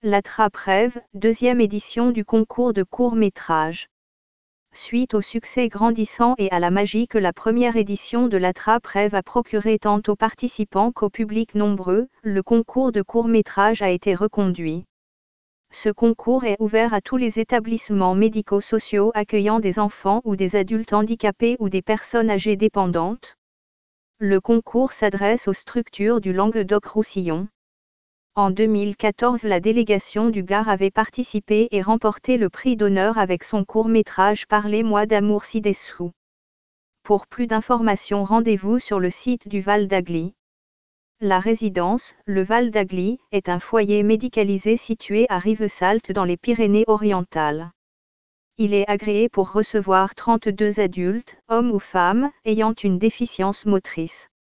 L'Attrape-Rêve, deuxième édition du concours de court-métrage. Suite au succès grandissant et à la magie que la première édition de l'Attrape-Rêve a procuré tant aux participants qu'au public nombreux, le concours de court-métrage a été reconduit. Ce concours est ouvert à tous les établissements médico-sociaux accueillant des enfants ou des adultes handicapés ou des personnes âgées dépendantes. Le concours s'adresse aux structures du Languedoc-Roussillon. En 2014, la délégation du Gard avait participé et remporté le prix d'honneur avec son court-métrage Parlez-moi d'amour ci-dessous. Pour plus d'informations, rendez-vous sur le site du Val d'Agly. La résidence, le Val d'Agly, est un foyer médicalisé situé à Rivesaltes dans les Pyrénées-Orientales. Il est agréé pour recevoir 32 adultes, hommes ou femmes, ayant une déficience motrice.